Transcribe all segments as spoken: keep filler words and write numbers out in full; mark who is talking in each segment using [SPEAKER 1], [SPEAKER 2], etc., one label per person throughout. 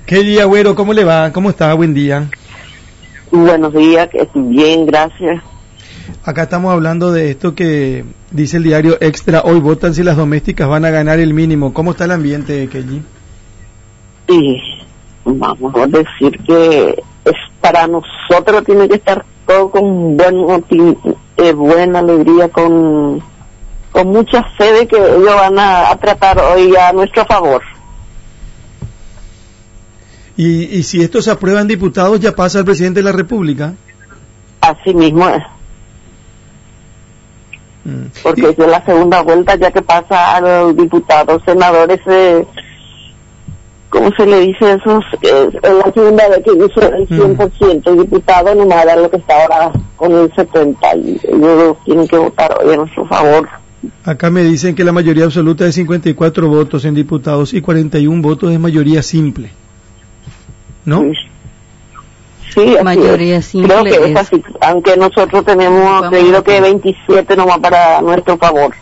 [SPEAKER 1] Kelly Agüero, ¿cómo le va? ¿Cómo está? Buen día.
[SPEAKER 2] Buenos días, estoy bien, gracias.
[SPEAKER 1] Acá estamos hablando de esto que dice el diario Extra, hoy votan si las domésticas van a ganar el mínimo. ¿Cómo está el ambiente, Kelly?
[SPEAKER 2] Sí, vamos a decir que es para nosotros tiene que estar todo con buen motiv- eh, buena alegría, con, con mucha fe de que ellos van a, a tratar hoy a nuestro favor.
[SPEAKER 1] Y, y si esto se aprueba en diputados, ya pasa al presidente de la República.
[SPEAKER 2] Así mismo es.
[SPEAKER 1] Mm.
[SPEAKER 2] Porque
[SPEAKER 1] Y,
[SPEAKER 2] es la segunda vuelta ya que pasa a los diputados, senadores, eh, ¿cómo se le dice eso? Eh, es la segunda vez que hizo el cien por ciento, el diputado no me da lo que está ahora con el setenta por ciento, y ellos tienen que votar hoy a nuestro favor.
[SPEAKER 1] acá me dicen que la mayoría absoluta es cincuenta y cuatro votos en diputados y cuarenta y uno votos es mayoría simple. ¿No?
[SPEAKER 2] Sí, sí, así
[SPEAKER 3] Mayoría
[SPEAKER 2] es.
[SPEAKER 3] simple
[SPEAKER 2] Creo que es
[SPEAKER 3] es.
[SPEAKER 2] así, aunque nosotros tenemos
[SPEAKER 3] Vamos
[SPEAKER 2] creído
[SPEAKER 3] a-
[SPEAKER 2] que veintisiete nomás para nuestro favor.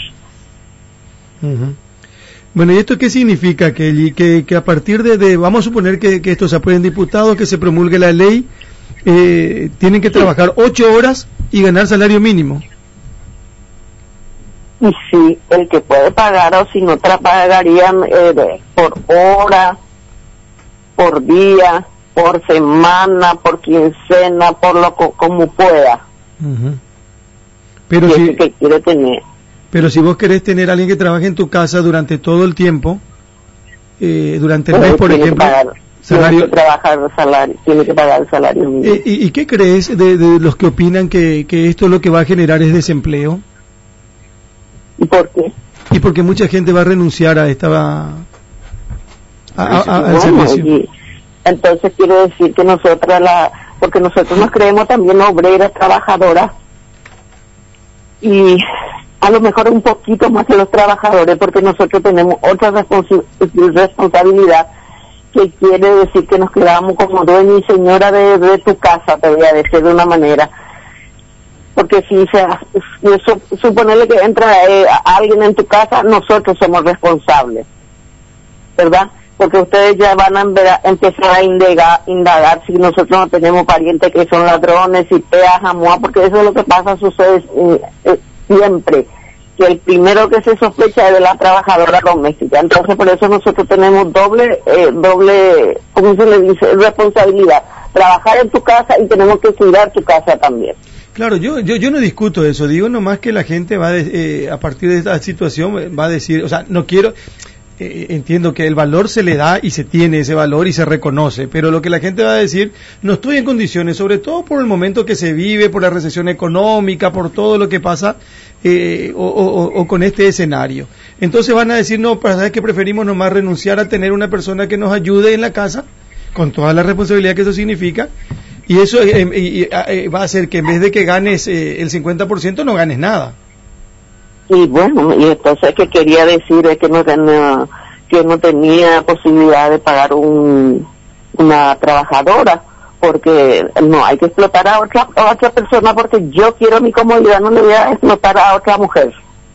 [SPEAKER 1] Ujú. Bueno, ¿y esto qué significa, Kelly? Que, que a partir de, de, vamos a suponer que, que esto se apruebe en diputados, que se promulgue la ley, eh, tienen que trabajar ocho horas y ganar salario mínimo.
[SPEAKER 2] Y sí, el que puede pagar, o si no tra- pagarían eh, de- por hora, por día, por semana, por quincena, por lo co- como pueda.
[SPEAKER 1] Ujú. Pero
[SPEAKER 2] Y
[SPEAKER 1] si,
[SPEAKER 2] ese que quiere tener.
[SPEAKER 1] pero si vos querés tener a alguien que trabaje en tu casa durante todo el tiempo, eh, durante el
[SPEAKER 2] Pues,
[SPEAKER 1] mes, por
[SPEAKER 2] tiene
[SPEAKER 1] ejemplo,
[SPEAKER 2] que pagar,
[SPEAKER 1] salario.
[SPEAKER 2] tiene que trabajar el salario, tiene que pagar el salario mínimo.
[SPEAKER 1] Eh, ¿y, ¿Y qué crees de, de los que opinan que, que esto lo que va a generar es desempleo?
[SPEAKER 2] ¿Y por qué?
[SPEAKER 1] Y porque mucha gente va a renunciar a esta a, a- a- al
[SPEAKER 2] Bueno,
[SPEAKER 1] servicio.
[SPEAKER 2] y entonces quiero decir que nosotras la, porque nosotros nos creemos también obreras, trabajadoras, y a lo mejor un poquito más que los trabajadores, porque nosotros tenemos otra responsi- responsabilidad, que quiere decir que nos quedamos como dueña y señora de, de tu casa, te voy a decir de una manera. Porque si se eso, suponerle que entra eh, alguien en tu casa, nosotros somos responsables, ¿verdad? Porque ustedes ya van a embe- empezar a indagar, indagar si nosotros no tenemos parientes que son ladrones, y peas, jamoa, porque eso es lo que pasa, sucede eh, eh, siempre, que el primero que se sospecha es de la trabajadora doméstica. Entonces por eso nosotros tenemos doble, eh, doble, ¿cómo se le dice?, responsabilidad, trabajar en tu casa y tenemos que cuidar tu casa también.
[SPEAKER 1] Claro, yo, yo yo no discuto eso, digo nomás que la gente va de- eh, a partir de esta situación va a decir, o sea, no quiero, eh, entiendo que el valor se le da y se tiene ese valor y se reconoce, pero lo que la gente va a decir, no estoy en condiciones, sobre todo por el momento que se vive, por la recesión económica, por todo lo que pasa eh, o, o- o con este escenario. Entonces van a decir, no, para saber que preferimos nomás renunciar a tener una persona que nos ayude en la casa, con toda la responsabilidad que eso significa. Y eso eh, eh, eh, va a hacer que en vez de que ganes eh, el cincuenta por ciento no ganes nada.
[SPEAKER 2] Y bueno, y entonces que quería decir es que no tenía, que no tenía posibilidad de pagar un, una trabajadora, porque no hay que explotar a otra, a otra persona, porque yo quiero mi comodidad, no le voy a explotar a otra mujer,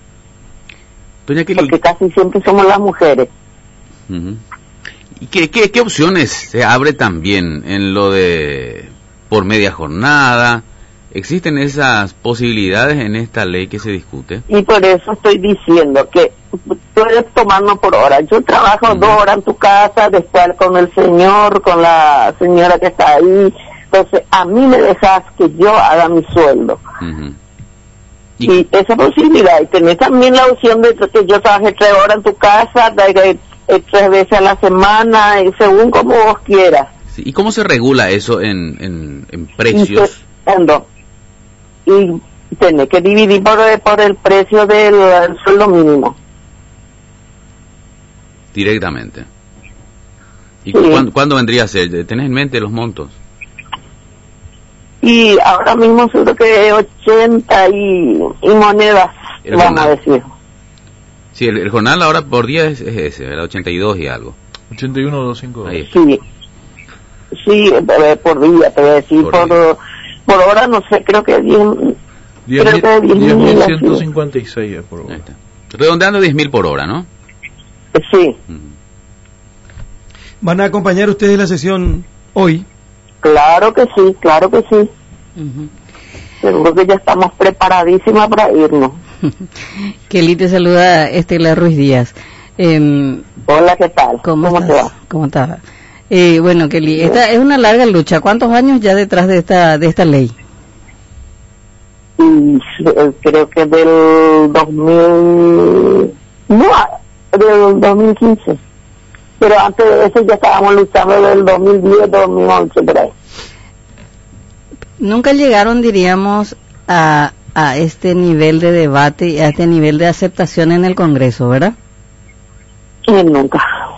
[SPEAKER 4] Doña Kelly,
[SPEAKER 2] porque casi siempre somos las mujeres.
[SPEAKER 4] ujú. ¿Y qué, qué, qué opciones se abre también en lo de por media jornada? ¿Existen esas posibilidades en esta ley que se discute?
[SPEAKER 2] Y por eso estoy diciendo que puedes tomarnos por hora. Yo trabajo
[SPEAKER 4] Ujú.
[SPEAKER 2] dos horas en tu casa, después con el señor, con la señora que está ahí. Entonces, a mí me dejas que yo haga mi sueldo.
[SPEAKER 4] Ujú.
[SPEAKER 2] Y,
[SPEAKER 4] Y,
[SPEAKER 2] esa posibilidad. Y tenés también la opción de que yo trabaje tres horas en tu casa, de, de- de tres veces a la semana, y según como vos quieras.
[SPEAKER 4] sí, ¿y cómo se regula eso en, en, en
[SPEAKER 2] Y,
[SPEAKER 4] precios?
[SPEAKER 2] te- ando. y tenés que dividir por, por el precio del el sueldo mínimo.
[SPEAKER 4] Directamente. ¿Y
[SPEAKER 2] Sí.
[SPEAKER 4] cuándo, cuándo vendría a ser? ¿Tenés en mente los montos?
[SPEAKER 2] Y ahora mismo seguro que ochenta y, y monedas,
[SPEAKER 4] El
[SPEAKER 2] vamos a
[SPEAKER 4] jornal.
[SPEAKER 2] decir.
[SPEAKER 4] Sí, el, el jornal ahora por día es, es ese, ¿verdad? ochenta y dos y algo.
[SPEAKER 5] ochenta y uno veinticinco.
[SPEAKER 4] Ahí está.
[SPEAKER 2] Sí, sí, eh, por día, te voy a decir,
[SPEAKER 4] Por
[SPEAKER 2] por,
[SPEAKER 4] día.
[SPEAKER 2] por hora no sé, creo que bien, creo que diez mil
[SPEAKER 5] diez mil
[SPEAKER 2] así.
[SPEAKER 5] ciento cincuenta y seis es por
[SPEAKER 4] Ahí
[SPEAKER 5] hora.
[SPEAKER 4] está. Redondeando diez mil por hora, ¿no?
[SPEAKER 2] Sí,
[SPEAKER 4] Ujú.
[SPEAKER 1] ¿Van a acompañar ustedes la sesión hoy?
[SPEAKER 2] Claro que sí, claro que sí.
[SPEAKER 3] Uh-huh.
[SPEAKER 2] Seguro que ya estamos preparadísimas para irnos.
[SPEAKER 3] Kelly, te saluda Estela Ruiz Díaz. Eh,
[SPEAKER 2] Hola, ¿qué tal?
[SPEAKER 3] ¿Cómo,
[SPEAKER 2] ¿Cómo
[SPEAKER 3] estás?
[SPEAKER 2] te va?
[SPEAKER 3] ¿Cómo estás? Eh, bueno, Kelly, esta es una larga lucha. ¿Cuántos años ya detrás de esta de esta ley?
[SPEAKER 2] Y eh, creo que del dos mil... No, del dos mil quince. Pero antes de eso ya estábamos luchando del dos mil diez, dos mil once, por ahí.
[SPEAKER 3] Nunca llegaron, diríamos, a, a este nivel de debate y a este nivel de aceptación en el Congreso, ¿verdad?
[SPEAKER 2] Y nunca.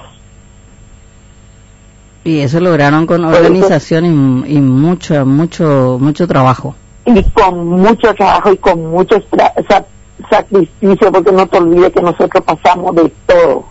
[SPEAKER 3] Y eso lograron con organización y, y mucho, mucho, mucho trabajo.
[SPEAKER 2] Y con mucho trabajo y con mucho tra- sa- sacrificio, porque no te olvides que nosotros pasamos de todo.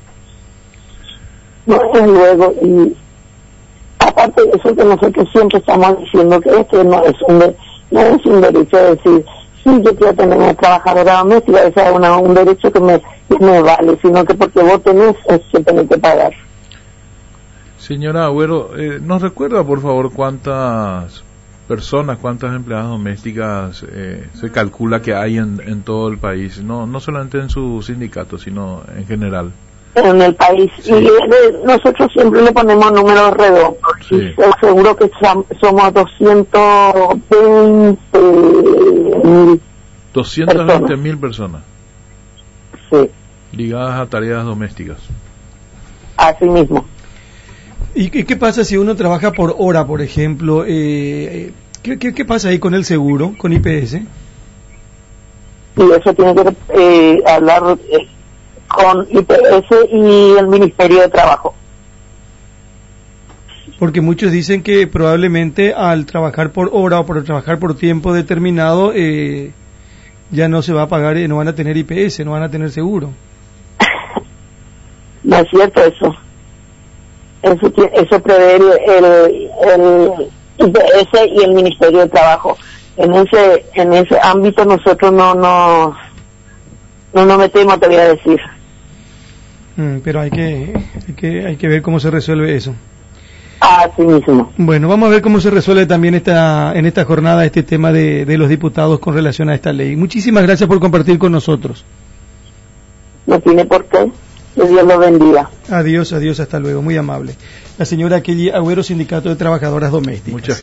[SPEAKER 2] No, y luego, y aparte de eso que nosotros siempre estamos diciendo que este no es un de- no es un derecho de decir, sí, yo quiero tener una trabajadora doméstica, ese es una, un derecho que me, que me vale, sino que porque vos tenés, es que tenés que pagar.
[SPEAKER 5] Señora Agüero, eh, ¿nos recuerda por favor cuántas personas, cuántas empleadas domésticas eh, se calcula que hay en, en todo el país? No, no solamente en su sindicato, sino en general.
[SPEAKER 2] En el país.
[SPEAKER 5] Sí.
[SPEAKER 2] Y eh, nosotros siempre le ponemos números redondos.
[SPEAKER 5] Sí.
[SPEAKER 2] Y seguro que som- somos doscientos veinte mil.
[SPEAKER 5] doscientas veinte mil personas
[SPEAKER 2] Sí,
[SPEAKER 5] ligadas a tareas domésticas.
[SPEAKER 2] así mismo.
[SPEAKER 1] ¿Y qué, qué pasa si uno trabaja por hora, por ejemplo? Eh, ¿qué, qué, ¿Qué pasa ahí con el seguro, con I P S?
[SPEAKER 2] Y eso tiene que eh, hablar eh, con I P S y el Ministerio de Trabajo.
[SPEAKER 1] Porque muchos dicen que probablemente al trabajar por hora o por trabajar por tiempo determinado eh, ya no se va a pagar, eh, no van a tener I P S, no van a tener seguro.
[SPEAKER 2] No es cierto eso. Eso, tie- eso prevé el, el, el I P S y el Ministerio de Trabajo. En ese en ese ámbito nosotros no nos no nos metemos, te voy a decir.
[SPEAKER 1] Mm, pero hay que, hay que hay que ver cómo se resuelve eso.
[SPEAKER 2] Así mismo.
[SPEAKER 1] Bueno, vamos a ver cómo se resuelve también esta en esta jornada este tema de, de los diputados con relación a esta ley. Muchísimas gracias por compartir con nosotros.
[SPEAKER 2] No tiene por qué. Que Dios lo bendiga.
[SPEAKER 1] Adiós, adiós, hasta luego, muy amable. La señora Kelly Agüero, Sindicato de Trabajadoras Domésticas.
[SPEAKER 5] Muchas